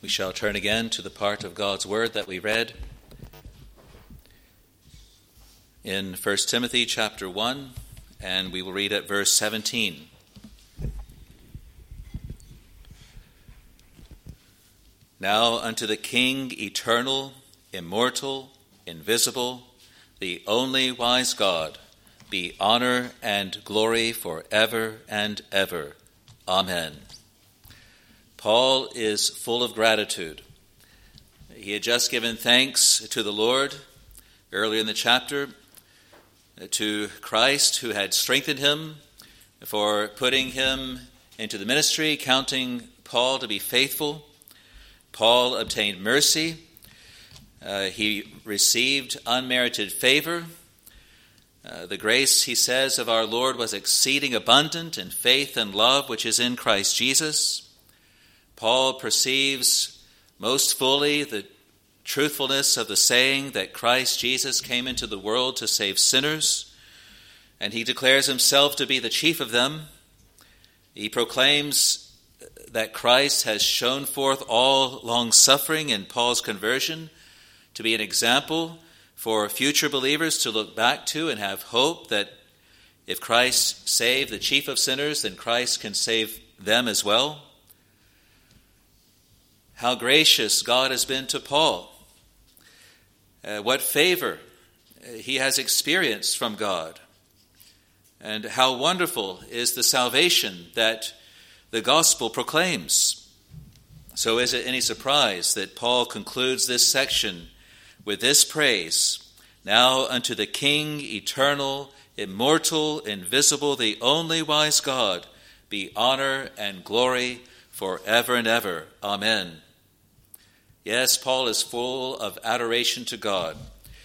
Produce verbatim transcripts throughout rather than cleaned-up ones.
We shall turn again to the part of God's Word that we read in First Timothy chapter one, and we will read at verse seventeen. Now unto the King, eternal, immortal, invisible, the only wise God, be honor and glory forever and ever. Amen. Paul is full of gratitude. He had just given thanks to the Lord earlier in the chapter, to Christ who had strengthened him for putting him into the ministry, counting Paul to be faithful. Paul obtained mercy. Uh, he received unmerited favor. Uh, the grace, he says, of our Lord was exceeding abundant in faith and love which is in Christ Jesus. Paul perceives most fully the truthfulness of the saying that Christ Jesus came into the world to save sinners, and he declares himself to be the chief of them. He proclaims that Christ has shown forth all long-suffering in Paul's conversion to be an example for future believers to look back to and have hope that if Christ saved the chief of sinners, then Christ can save them as well. How gracious God has been to Paul. Uh, what favor he has experienced from God. And how wonderful is the salvation that the gospel proclaims. So is it any surprise that Paul concludes this section with this praise? Now unto the King, eternal, immortal, invisible, the only wise God, be honor and glory forever and ever. Amen. Yes, Paul is full of adoration to God.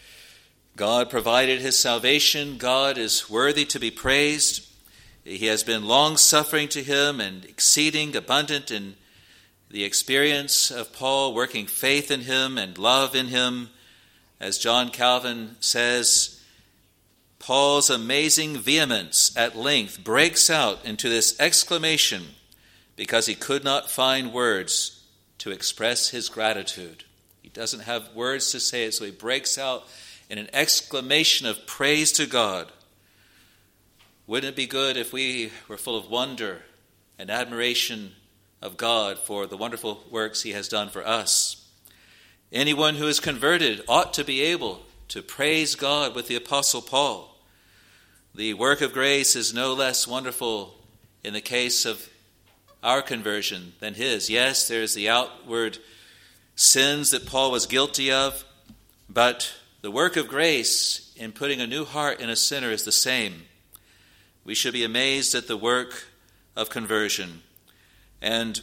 God provided his salvation. God is worthy to be praised. He has been long-suffering to him and exceeding abundant in the experience of Paul, working faith in him and love in him. As John Calvin says, Paul's amazing vehemence at length breaks out into this exclamation because he could not find words to express his gratitude. He doesn't have words to say it, so he breaks out in an exclamation of praise to God. Wouldn't it be good if we were full of wonder and admiration of God for the wonderful works he has done for us? Anyone who is converted ought to be able to praise God with the Apostle Paul. The work of grace is no less wonderful in the case of our conversion than his. Yes, there's the outward sins that Paul was guilty of, but the work of grace in putting a new heart in a sinner is the same. We should be amazed at the work of conversion. And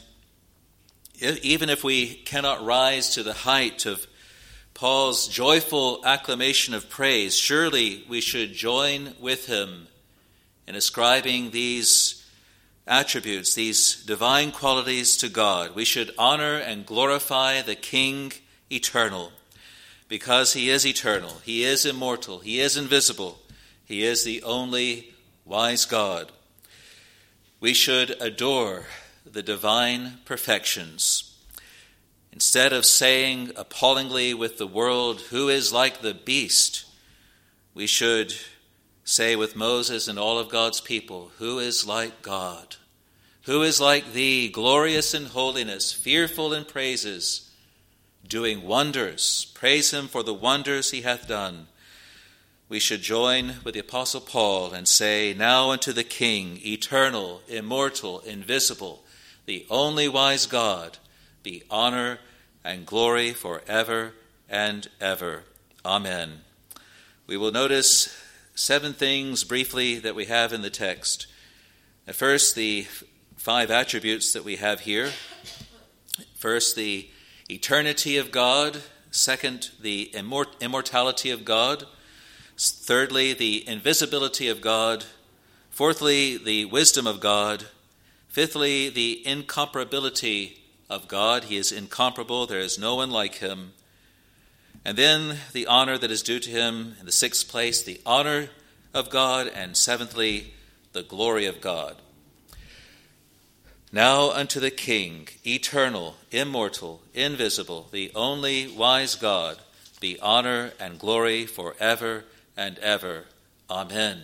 even if we cannot rise to the height of Paul's joyful acclamation of praise, surely we should join with him in ascribing these attributes, these divine qualities to God. We should honor and glorify the King eternal, because he is eternal, he is immortal, he is invisible, he is the only wise God. We should adore the divine perfections. Instead of saying appallingly with the world, who is like the beast, we should say with Moses and all of God's people, who is like God? Who is like thee, glorious in holiness, fearful in praises, doing wonders? Praise him for the wonders he hath done. We should join with the Apostle Paul and say, now unto the King, eternal, immortal, invisible, the only wise God, be honor and glory forever and ever. Amen. We will notice seven things briefly that we have in the text. At first, the five attributes that we have here. First, the eternity of God. Second, the immort- immortality of God. Thirdly, the invisibility of God. Fourthly, the wisdom of God. Fifthly, the incomparability of God. He is incomparable. There is no one like him. And then the honor that is due to him. In the sixth place, the honor of God. And seventhly, the glory of God. Now unto the King, eternal, immortal, invisible, the only wise God, be honor and glory forever and ever. Amen.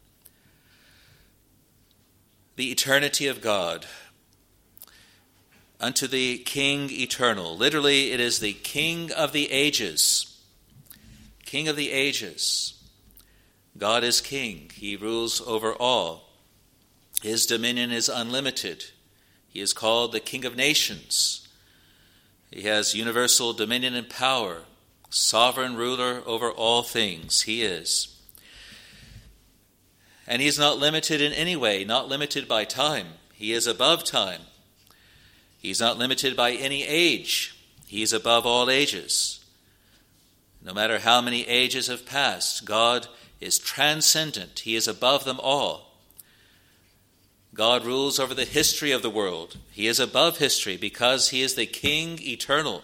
The eternity of God. Unto the King eternal. Literally, it is the King of the ages. King of the ages. God is King. He rules over all. His dominion is unlimited. He is called the King of nations. He has universal dominion and power, sovereign ruler over all things. He is. And he is not limited in any way, not limited by time. He is above time. He is not limited by any age. He is above all ages. No matter how many ages have passed, God is transcendent. He is above them all. God rules over the history of the world. He is above history because he is the King eternal.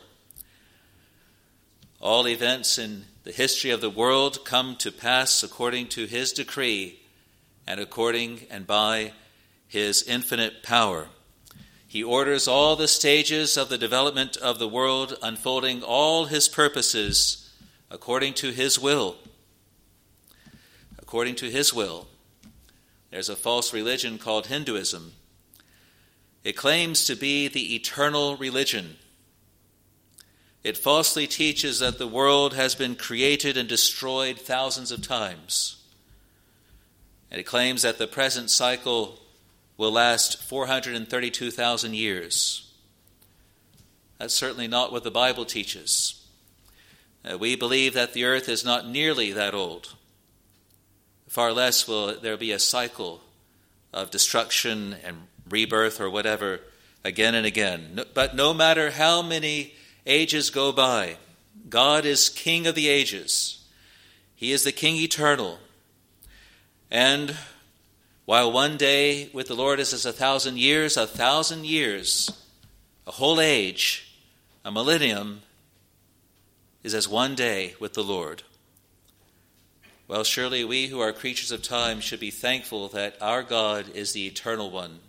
All events in the history of the world come to pass according to his decree and according and by his infinite power. He orders all the stages of the development of the world, unfolding all his purposes according to his will. According to his will. There's a false religion called Hinduism. It claims to be the eternal religion. It falsely teaches that the world has been created and destroyed thousands of times. And it claims that the present cycle will last four hundred thirty-two thousand years. That's certainly not what the Bible teaches. Uh, we believe that the earth is not nearly that old. Far less will there be a cycle of destruction and rebirth or whatever again and again. But no matter how many ages go by, God is King of the ages. He is the King eternal. And while one day with the Lord is as a thousand years, a thousand years, a whole age, a millennium, is as one day with the Lord. Well, surely we who are creatures of time should be thankful that our God is the eternal one.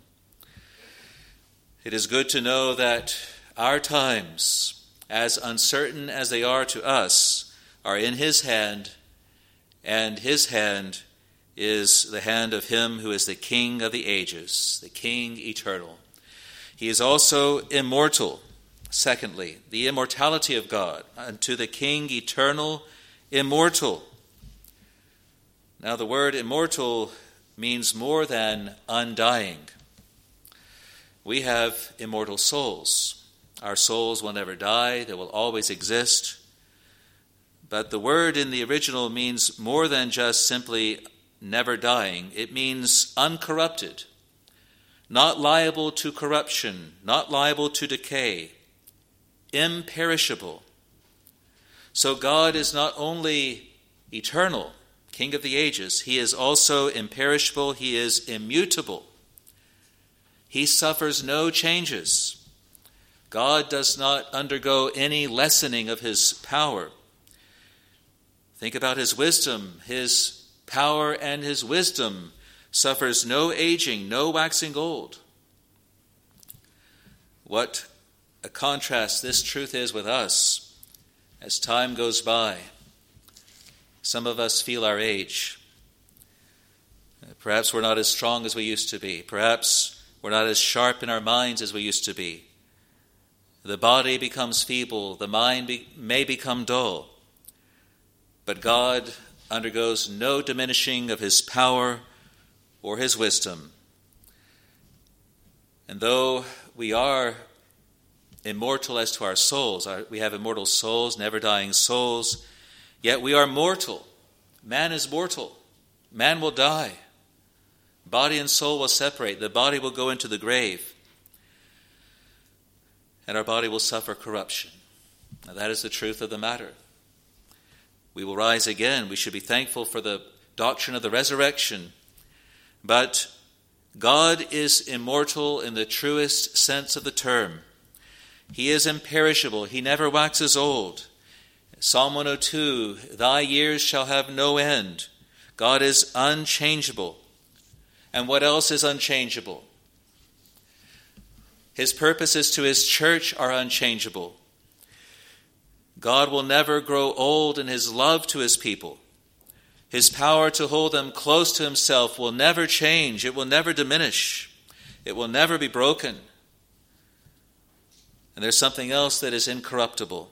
It is good to know that our times, as uncertain as they are to us, are in his hand, and his hand is the hand of him who is the King of the ages, the King eternal. He is also immortal. Secondly, the immortality of God, unto the King eternal, immortal. Now, the word immortal means more than undying. We have immortal souls. Our souls will never die. They will always exist. But the word in the original means more than just simply never dying. It means uncorrupted, not liable to corruption, not liable to decay, imperishable. So God is not only eternal, King of the ages, he is also imperishable, he is immutable. He suffers no changes. God does not undergo any lessening of his power. Think about his wisdom. His power and his wisdom suffers no aging, no waxing old. What a contrast this truth is with us as time goes by. Some of us feel our age. Perhaps we're not as strong as we used to be. Perhaps we're not as sharp in our minds as we used to be. The body becomes feeble. The mind be- may become dull. But God undergoes no diminishing of his power or his wisdom. And though we are immortal as to our souls, our, we have immortal souls, never-dying souls, yet we are mortal. Man is mortal. Man will die. Body and soul will separate. The body will go into the grave. And our body will suffer corruption. Now, that is the truth of the matter. We will rise again. We should be thankful for the doctrine of the resurrection. But God is immortal in the truest sense of the term. He is imperishable. He never waxes old. Psalm one oh two, thy years shall have no end. God is unchangeable. And what else is unchangeable? His purposes to his church are unchangeable. God will never grow old in his love to his people. His power to hold them close to himself will never change. It will never diminish. It will never be broken. And there's something else that is incorruptible.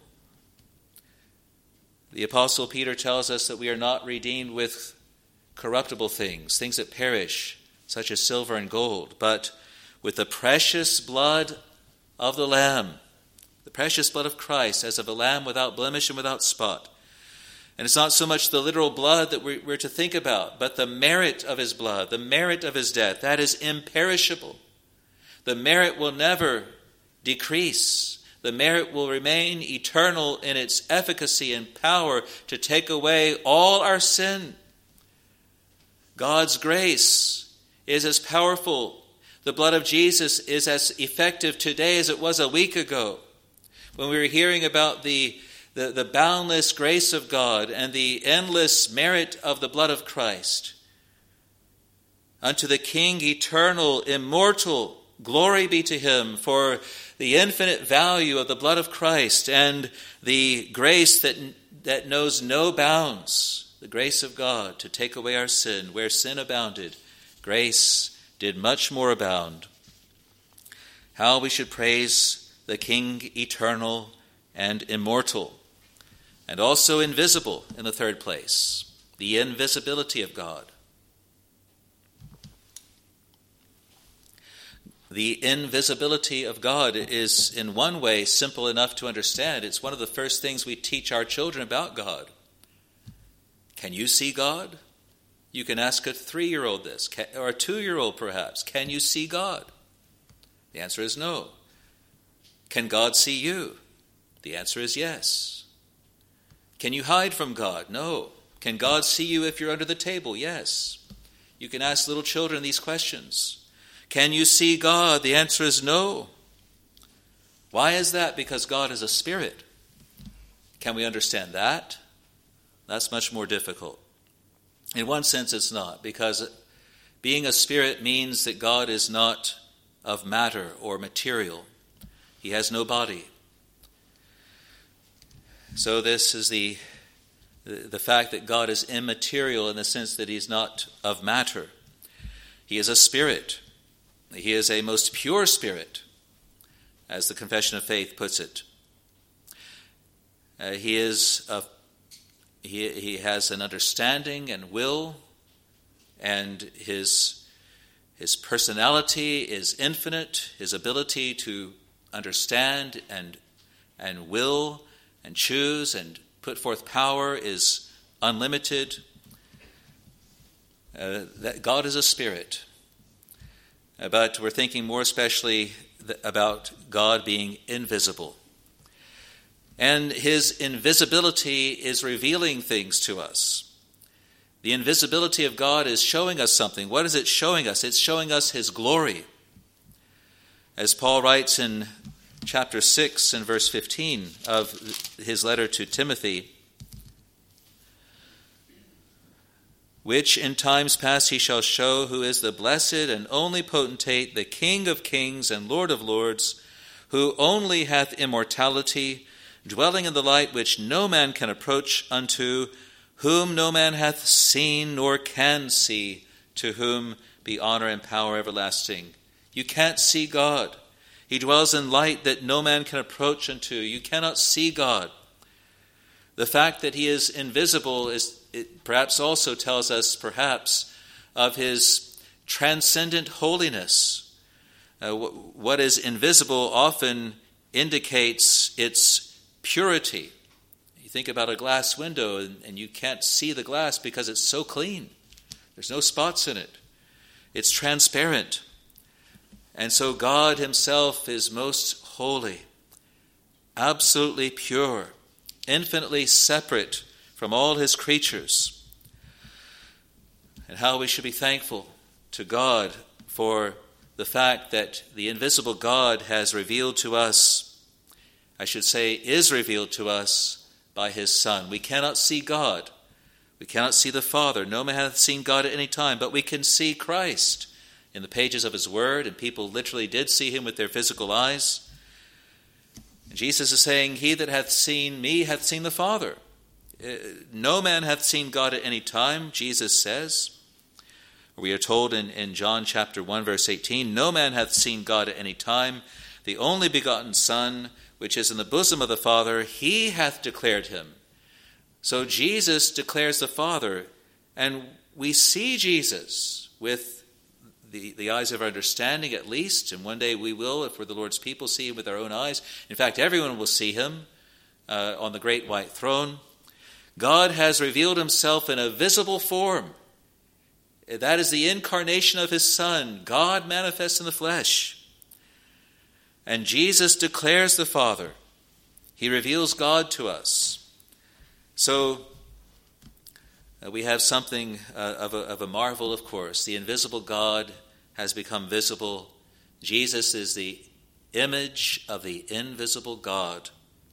The Apostle Peter tells us that we are not redeemed with corruptible things, things that perish, such as silver and gold, but with the precious blood of the Lamb, the precious blood of Christ, as of a lamb without blemish and without spot. And it's not so much the literal blood that we're to think about, but the merit of his blood, the merit of his death. That is imperishable. The merit will never decrease. The merit will remain eternal in its efficacy and power to take away all our sin. God's grace is as powerful. The blood of Jesus is as effective today as it was a week ago. When we were hearing about the, the, the boundless grace of God and the endless merit of the blood of Christ, unto the King eternal, immortal, glory be to him for the infinite value of the blood of Christ and the grace that, that knows no bounds, the grace of God to take away our sin. Where sin abounded, grace did much more abound. How we should praise the King eternal and immortal, and also invisible in the third place, the invisibility of God. The invisibility of God is in one way simple enough to understand. It's one of the first things we teach our children about God. Can you see God? You can ask a three-year-old this, or a two-year-old perhaps. Can you see God? The answer is no. Can God see you? The answer is yes. Can you hide from God? No. Can God see you if you're under the table? Yes. You can ask little children these questions. Can you see God? The answer is no. Why is that? Because God is a spirit. Can we understand that? That's much more difficult. In one sense, it's not, because being a spirit means that God is not of matter or material. He has no body. So this is the, the fact that God is immaterial in the sense that he's not of matter. He is a spirit. He is a most pure spirit, as the Confession of Faith puts it. Uh, he is a He, he has an understanding and will, and his, his personality is infinite. His ability to understand and, and will and choose and put forth power is unlimited. Uh, that God is a spirit. Uh, but we're thinking more especially th- about God being invisible. And his invisibility is revealing things to us. The invisibility of God is showing us something. What is it showing us? It's showing us his glory. As Paul writes in chapter six and verse fifteen of his letter to Timothy, which in times past he shall show who is the blessed and only potentate, the King of kings and Lord of lords, who only hath immortality, dwelling in the light which no man can approach unto, whom no man hath seen nor can see, to whom be honor and power everlasting. You can't see God. He dwells in light that no man can approach unto. You cannot see God. The fact that he is invisible is it perhaps also tells us perhaps of his transcendent holiness. Uh, what is invisible often indicates its purity. You think about a glass window and, and you can't see the glass because it's so clean. There's no spots in it. It's transparent. And so God himself is most holy, absolutely pure, infinitely separate from all his creatures. And how we should be thankful to God for the fact that the invisible God has revealed to us, I should say, is revealed to us by his Son. We cannot see God. We cannot see the Father. No man hath seen God at any time, but we can see Christ in the pages of his word, and people literally did see him with their physical eyes. And Jesus is saying, he that hath seen me hath seen the Father. No man hath seen God at any time, Jesus says. We are told in, in John chapter one, verse eighteen, no man hath seen God at any time. The only begotten Son, which is in the bosom of the Father, he hath declared him. So Jesus declares the Father, and we see Jesus with the, the eyes of our understanding at least, and one day we will, if we're the Lord's people, see him with our own eyes. In fact, everyone will see him uh, on the great white throne. God has revealed himself in a visible form. That is the incarnation of his Son, God manifest in the flesh. And Jesus declares the Father. He reveals God to us. So uh, we have something uh, of, a, of a marvel, of course. The invisible God has become visible. Jesus is the image of the invisible God.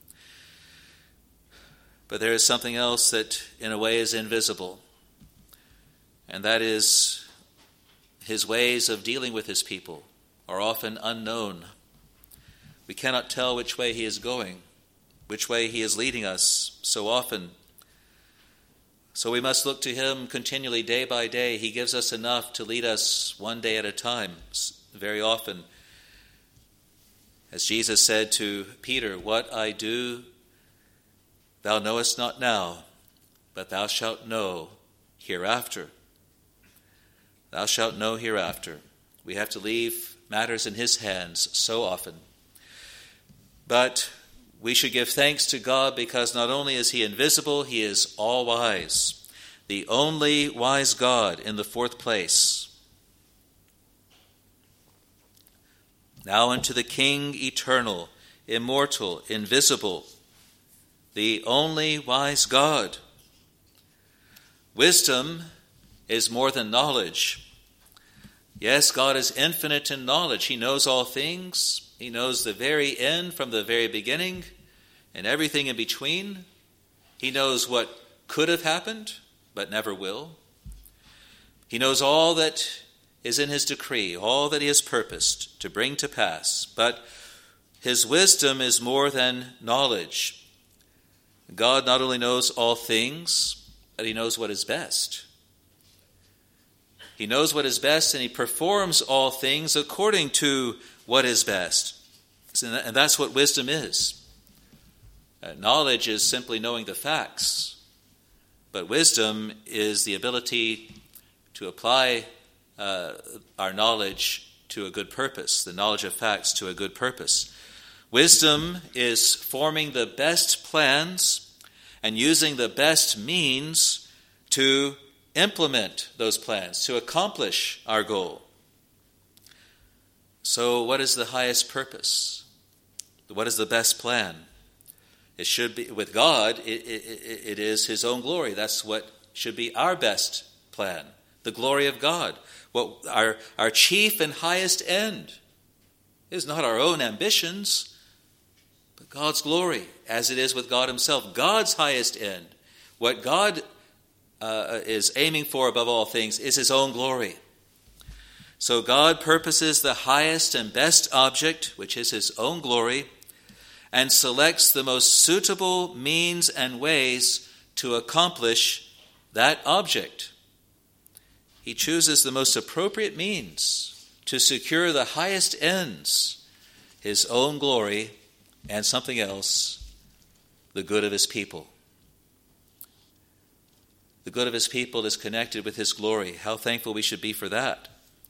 But there is something else that in a way is invisible. And that is his ways of dealing with his people are often unknown. We cannot tell which way he is going, which way he is leading us so often. So we must look to him continually, day by day. He gives us enough to lead us one day at a time, very often. As Jesus said to Peter, what I do, thou knowest not now, but thou shalt know hereafter. Thou shalt know hereafter. We have to leave matters in his hands so often. But we should give thanks to God because not only is he invisible, he is all-wise. The only wise God in the fourth place. Now unto the King eternal, immortal, invisible, the only wise God. Wisdom is more than knowledge. Yes, God is infinite in knowledge. He knows all things. He knows the very end from the very beginning and everything in between. He knows what could have happened, but never will. He knows all that is in his decree, all that he has purposed to bring to pass. But his wisdom is more than knowledge. God not only knows all things, but he knows what is best. He knows what is best, and he performs all things according to what is best. And that's what wisdom is. Uh, knowledge is simply knowing the facts. But wisdom is the ability to apply uh, our knowledge to a good purpose, the knowledge of facts to a good purpose. Wisdom is forming the best plans and using the best means to implement those plans, to accomplish our goal. So what is the highest purpose? What is the best plan? It should be, with God, it, it, it is his own glory. That's what should be our best plan, the glory of God. What our, our chief and highest end is not our own ambitions, but God's glory, as it is with God himself. God's highest end, what God Uh, is aiming for above all things, is his own glory. So God purposes the highest and best object, which is his own glory, and selects the most suitable means and ways to accomplish that object. He chooses the most appropriate means to secure the highest ends, his own glory, and something else, the good of his people. The good of his people is connected with his glory. How thankful we should be for that.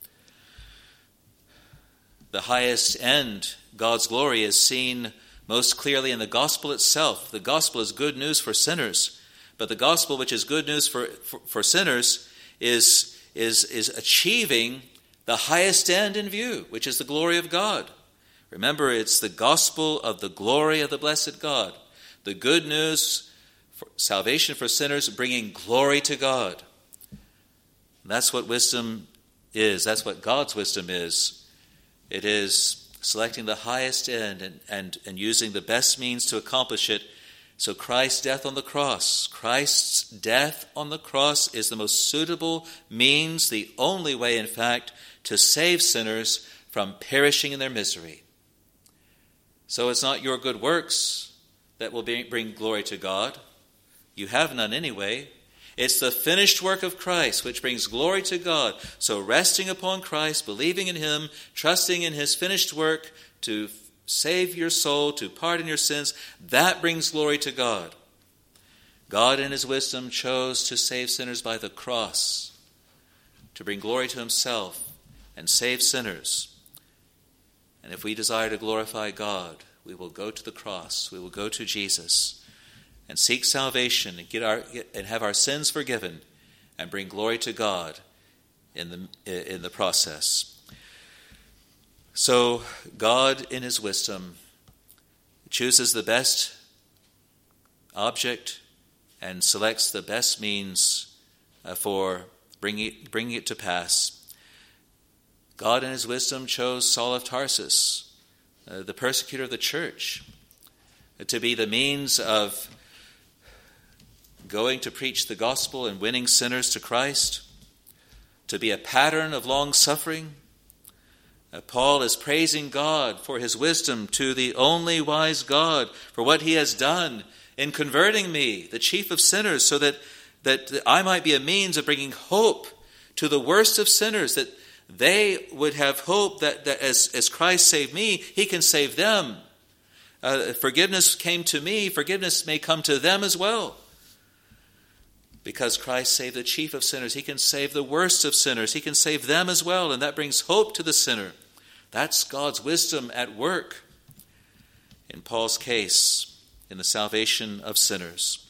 The highest end, God's glory, is seen most clearly in the gospel itself. The gospel is good news for sinners, but the gospel, which is good news for, for, for sinners, is, is, is achieving the highest end in view, which is the glory of God. Remember, it's the gospel of the glory of the blessed God. The good news for salvation for sinners, bringing glory to God. That's what wisdom is. That's what God's wisdom is. It is selecting the highest end and, and, and using the best means to accomplish it. So Christ's death on the cross, Christ's death on the cross is the most suitable means, the only way, in fact, to save sinners from perishing in their misery. So it's not your good works that will bring glory to God. You have none anyway. It's the finished work of Christ which brings glory to God. So resting upon Christ, believing in him, trusting in his finished work to save your soul, to pardon your sins, that brings glory to God. God in his wisdom chose to save sinners by the cross, to bring glory to himself and save sinners. And if we desire to glorify God, we will go to the cross, we will go to Jesus and seek salvation and get our get, and have our sins forgiven and bring glory to God in the in the process. So God in his wisdom chooses the best object and selects the best means uh, for bringing it, bringing it to pass. God in his wisdom chose Saul of Tarsus, uh, the persecutor of the church, uh, to be the means of going to preach the gospel and winning sinners to Christ, to be a pattern of long-suffering. Uh, Paul is praising God for his wisdom to the only wise God, for what he has done in converting me, the chief of sinners, so that, that I might be a means of bringing hope to the worst of sinners, that they would have hope that, that as, as Christ saved me, he can save them. Uh, forgiveness came to me, forgiveness may come to them as well. Because Christ saved the chief of sinners, he can save the worst of sinners. He can save them as well, and that brings hope to the sinner. That's God's wisdom at work in Paul's case, in the salvation of sinners.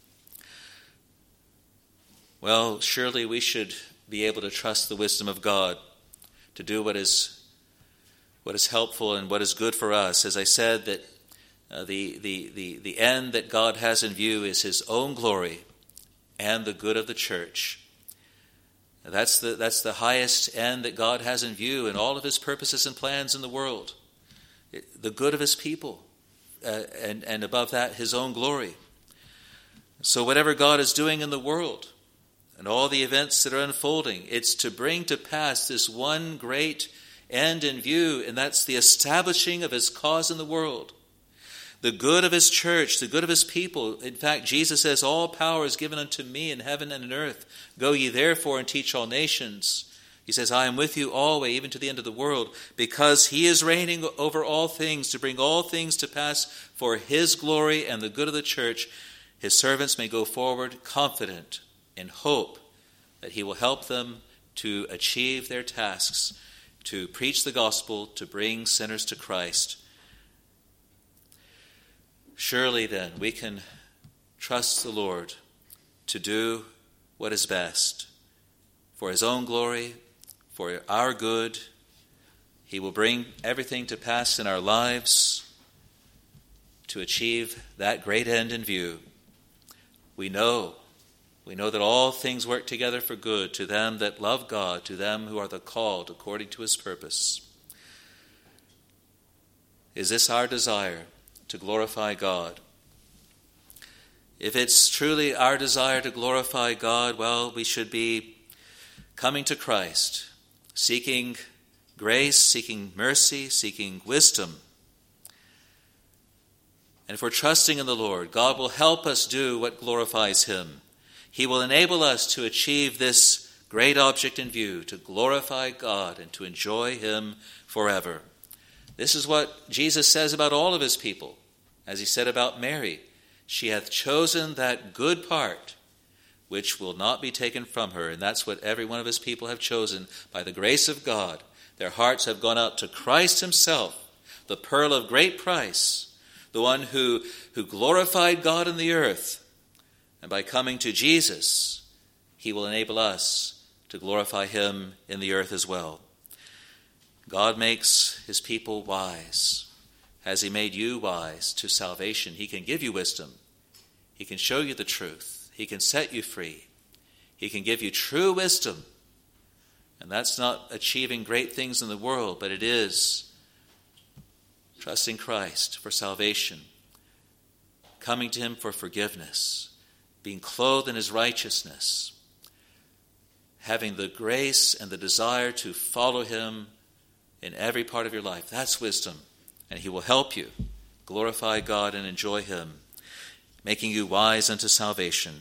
Well, surely we should be able to trust the wisdom of God to do what is what is helpful and what is good for us. As I said, that uh, the, the, the, the end that God has in view is his own glory and the good of the church. That's the, that's the highest end that God has in view in all of his purposes and plans in the world. It, the good of his people, uh, and, and above that, his own glory. So whatever God is doing in the world and all the events that are unfolding, it's to bring to pass this one great end in view, and that's the establishing of his cause in the world. The good of his church, the good of his people. In fact, Jesus says, all power is given unto me in heaven and in earth. Go ye therefore and teach all nations. He says, I am with you always, even to the end of the world, because he is reigning over all things, to bring all things to pass for his glory and the good of the church. His servants may go forward confident in hope that he will help them to achieve their tasks, to preach the gospel, to bring sinners to Christ. Surely then we can trust the Lord to do what is best for his own glory, for our good. He will bring everything to pass in our lives to achieve that great end in view. We know, we know that all things work together for good to them that love God, to them who are the called according to his purpose. Is this our desire? To glorify God? If it's truly our desire to glorify God, well, we should be coming to Christ, seeking grace, seeking mercy, seeking wisdom. And if we're trusting in the Lord, God will help us do what glorifies him. He will enable us to achieve this great object in view, to glorify God and to enjoy him forever. This is what Jesus says about all of his people. As he said about Mary, she hath chosen that good part which will not be taken from her. And that's what every one of his people have chosen by the grace of God. Their hearts have gone out to Christ himself, the pearl of great price, the one who, who glorified God in the earth. And by coming to Jesus, he will enable us to glorify him in the earth as well. God makes his people wise. Has he made you wise to salvation? He can give you wisdom. He can show you the truth. He can set you free. He can give you true wisdom. And that's not achieving great things in the world, but it is trusting Christ for salvation, coming to him for forgiveness, being clothed in his righteousness, having the grace and the desire to follow him in every part of your life. That's wisdom. And he will help you glorify God and enjoy him, making you wise unto salvation.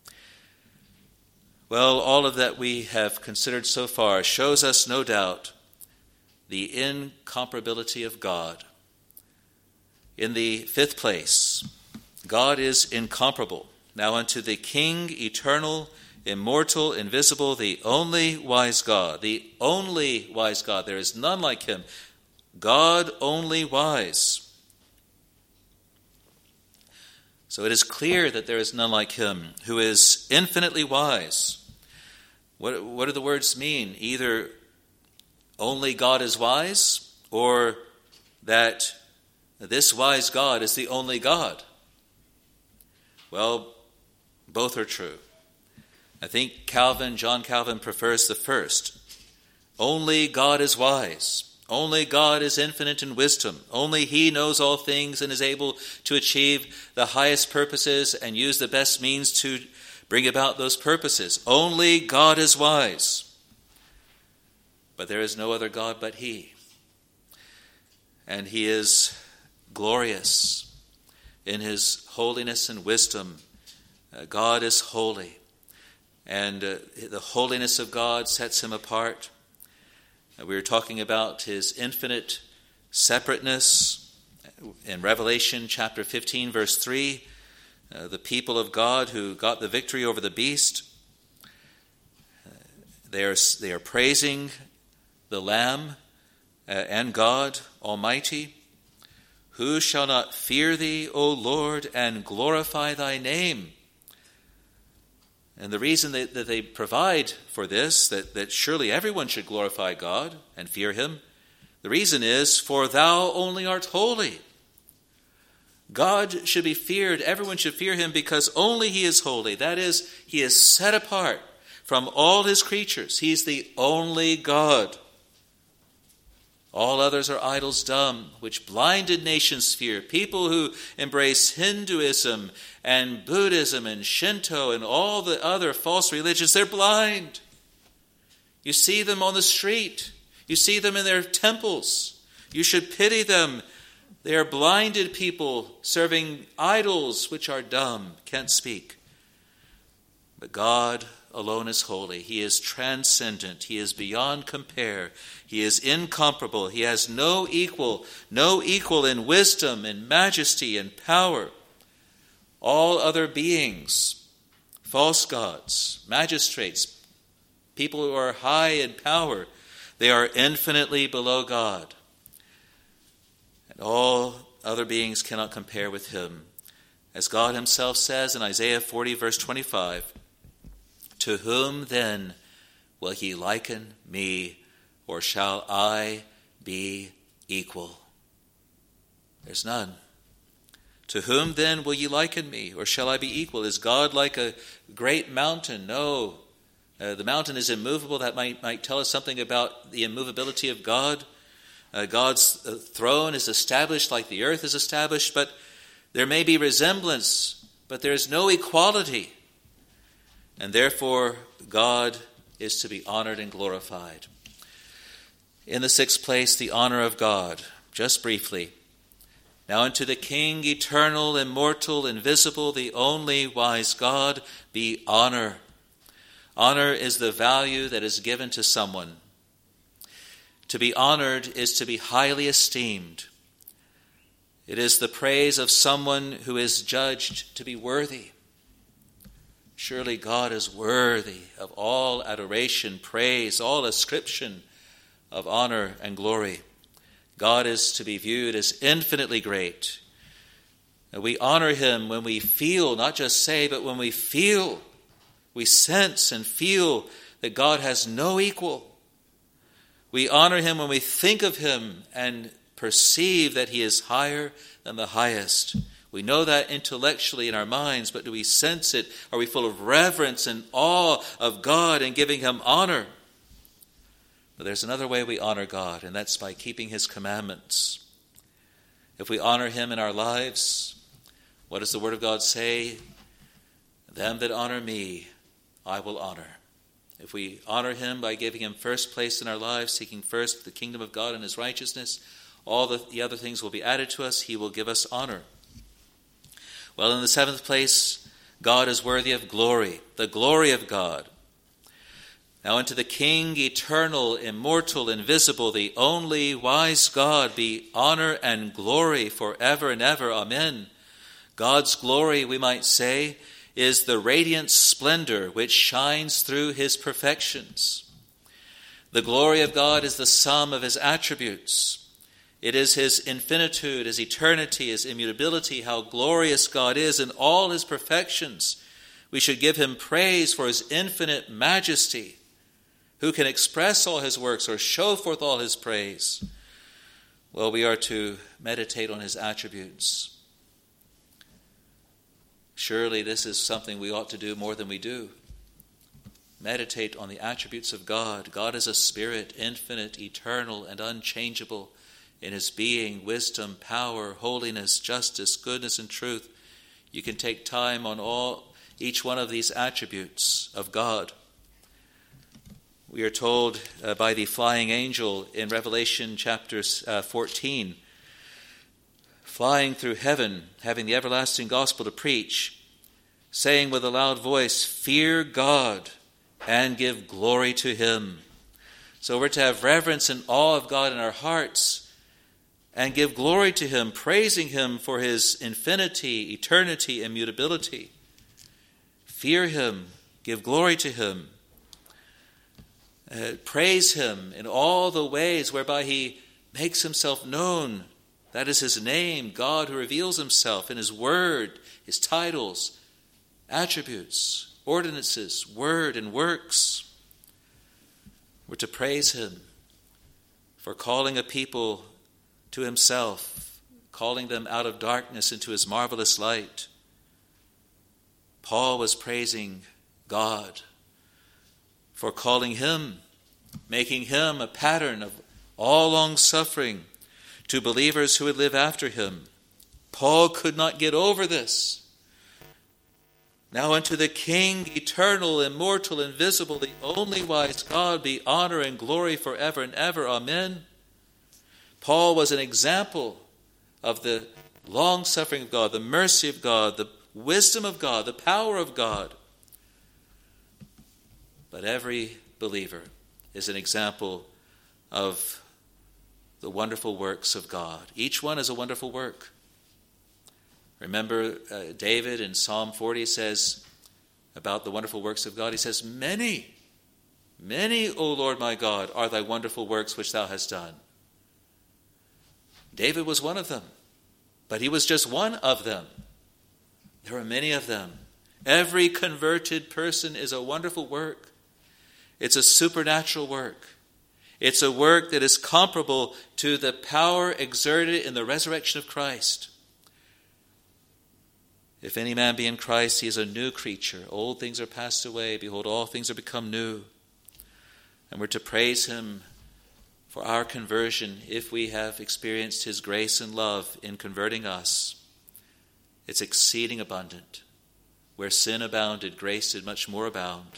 Well, all of that we have considered so far shows us, no doubt, the incomparability of God. In the fifth place, God is incomparable. Now unto the King, eternal, immortal, invisible, the only wise God, the only wise God. There is none like him. God only wise. So it is clear that there is none like him, who is infinitely wise. What, what do the words mean? Either only God is wise, or that this wise God is the only God. Well, both are true. I think Calvin, John Calvin, prefers the first. Only God is wise. Only God is infinite in wisdom. Only he knows all things and is able to achieve the highest purposes and use the best means to bring about those purposes. Only God is wise. But there is no other God but he. And he is glorious in his holiness and wisdom. Uh, God is holy. And uh, the holiness of God sets him apart. Uh, we were talking about his infinite separateness in Revelation chapter fifteen, verse three. Uh, the people of God who got the victory over the beast, uh, they are, they are praising the Lamb uh, and God Almighty. Who shall not fear thee, O Lord, and glorify thy name? And the reason that, that they provide for this, that, that surely everyone should glorify God and fear him, the reason is, for thou only art holy. God should be feared. Everyone should fear him because only he is holy. That is, he is set apart from all his creatures. He's the only God. All others are idols dumb, which blinded nations fear. People who embrace Hinduism and Buddhism and Shinto and all the other false religions, they're blind. You see them on the street. You see them in their temples. You should pity them. They are blinded people serving idols which are dumb, can't speak. But God alone is holy. He is transcendent. He is beyond compare. He is incomparable. He has no equal, no equal in wisdom and majesty and power. All other beings, false gods, magistrates, people who are high in power, they are infinitely below God. And all other beings cannot compare with him. As God himself says in Isaiah forty, verse twenty-five, to whom then will he liken me, or shall I be equal? There's none. To whom then will ye liken me, or shall I be equal? Is God like a great mountain? No. Uh, the mountain is immovable. That might, might tell us something about the immovability of God. Uh, God's uh, throne is established like the earth is established, but there may be resemblance, but there is no equality. And therefore, God is to be honored and glorified. In the sixth place, the honor of God. Just briefly. Now unto the King, eternal, immortal, invisible, the only wise God, be honor. Honor is the value that is given to someone. To be honored is to be highly esteemed. It is the praise of someone who is judged to be worthy. Surely God is worthy of all adoration, praise, all ascription of honor and glory. God is to be viewed as infinitely great. And we honor him when we feel, not just say, but when we feel, we sense and feel that God has no equal. We honor him when we think of him and perceive that he is higher than the highest. We know that intellectually in our minds, but do we sense it? Are we full of reverence and awe of God and giving him honor? But there's another way we honor God, and that's by keeping his commandments. If we honor him in our lives, what does the Word of God say? Them that honor me, I will honor. If we honor him by giving him first place in our lives, seeking first the kingdom of God and his righteousness, all the, the other things will be added to us. He will give us honor. Well, in the seventh place, God is worthy of glory, the glory of God. Now unto the King, eternal, immortal, invisible, the only wise God, be honor and glory forever and ever. Amen. God's glory, we might say, is the radiant splendor which shines through his perfections. The glory of God is the sum of his attributes. It is his infinitude, his eternity, his immutability, how glorious God is in all his perfections. We should give him praise for his infinite majesty. Who can express all his works or show forth all his praise? Well, we are to meditate on his attributes. Surely this is something we ought to do more than we do. Meditate on the attributes of God. God is a spirit, infinite, eternal, and unchangeable in his being, wisdom, power, holiness, justice, goodness, and truth. You can take time on all each one of these attributes of God. We are told uh, by the flying angel in Revelation chapter uh, fourteen, flying through heaven, having the everlasting gospel to preach, saying with a loud voice, "Fear God and give glory to him." So we're to have reverence and awe of God in our hearts and give glory to him, praising him for his infinity, eternity, immutability. Fear him, give glory to him. Uh, praise him in all the ways whereby he makes himself known. That is his name, God who reveals himself in his word, his titles, attributes, ordinances, word, and works. We're to praise him for calling a people to himself, calling them out of darkness into his marvelous light. Paul was praising God for calling him, making him a pattern of all long-suffering to believers who would live after him. Paul could not get over this. Now unto the King, eternal, immortal, invisible, the only wise God, be honor and glory forever and ever. Amen. Paul was an example of the long-suffering of God, the mercy of God, the wisdom of God, the power of God. But every believer is an example of the wonderful works of God. Each one is a wonderful work. Remember, uh, David in Psalm forty says about the wonderful works of God, he says, Many, many, O Lord my God, are thy wonderful works which thou hast done. David was one of them, but he was just one of them. There are many of them. Every converted person is a wonderful work. It's a supernatural work. It's a work that is comparable to the power exerted in the resurrection of Christ. If any man be in Christ, he is a new creature. Old things are passed away. Behold, all things are become new. And we're to praise him for our conversion if we have experienced his grace and love in converting us. It's exceeding abundant. Where sin abounded, grace did much more abound.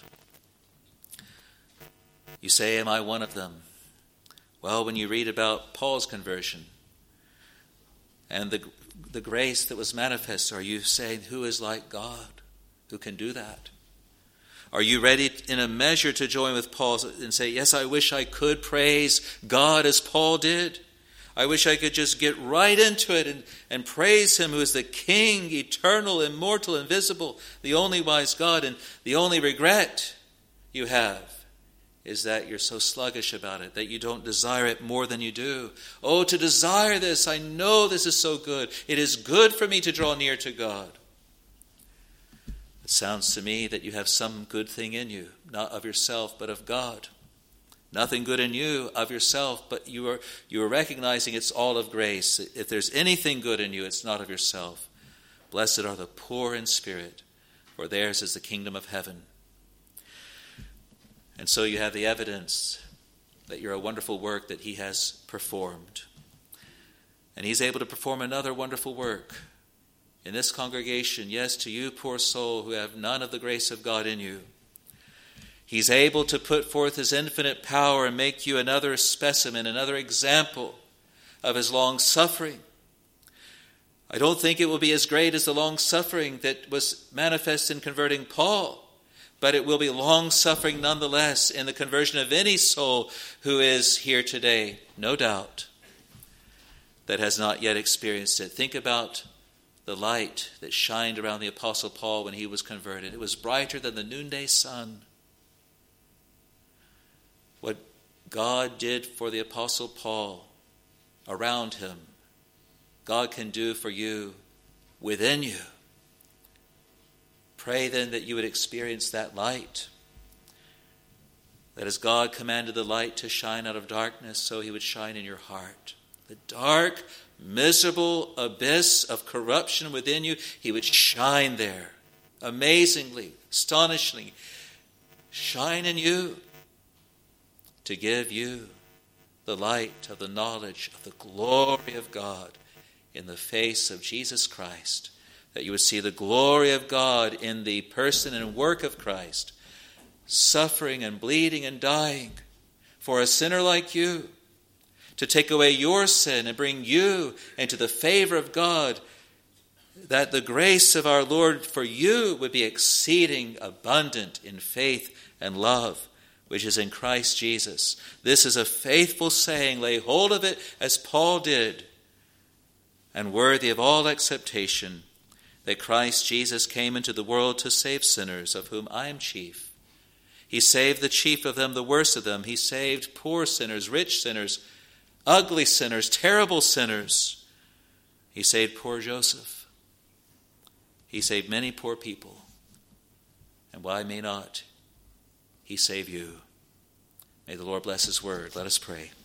You say, am I one of them? Well, when you read about Paul's conversion and the, the grace that was manifest, are you saying, who is like God? Who can do that? Are you ready in a measure to join with Paul and say, yes, I wish I could praise God as Paul did. I wish I could just get right into it and, and praise him who is the King, eternal, immortal, invisible, the only wise God. And the only regret you have is that you're so sluggish about it, that you don't desire it more than you do. Oh, to desire this, I know this is so good. It is good for me to draw near to God. It sounds to me that you have some good thing in you, not of yourself, but of God. Nothing good in you of yourself, but you are you are recognizing it's all of grace. If there's anything good in you, it's not of yourself. Blessed are the poor in spirit, for theirs is the kingdom of heaven. And so you have the evidence that you're a wonderful work that he has performed. And he's able to perform another wonderful work in this congregation. Yes, to you, poor soul, who have none of the grace of God in you. He's able to put forth his infinite power and make you another specimen, another example of his long suffering. I don't think it will be as great as the long suffering that was manifest in converting Paul, but it will be long suffering nonetheless in the conversion of any soul who is here today, no doubt, that has not yet experienced it. Think about the light that shined around the Apostle Paul when he was converted. It was brighter than the noonday sun. What God did for the Apostle Paul around him, God can do for you within you. Pray then that you would experience that light. That as God commanded the light to shine out of darkness, so he would shine in your heart. The dark, miserable abyss of corruption within you, he would shine there. Amazingly, astonishingly, shine in you to give you the light of the knowledge of the glory of God in the face of Jesus Christ, that you would see the glory of God in the person and work of Christ, suffering and bleeding and dying for a sinner like you, to take away your sin and bring you into the favor of God, that the grace of our Lord for you would be exceeding abundant in faith and love, which is in Christ Jesus. This is a faithful saying. Lay hold of it as Paul did, and worthy of all acceptation, that Christ Jesus came into the world to save sinners, of whom I am chief. He saved the chief of them, the worst of them. He saved poor sinners, rich sinners, ugly sinners, terrible sinners. He saved poor Joseph. He saved many poor people. And why may not he save you? May the Lord bless his word. Let us pray.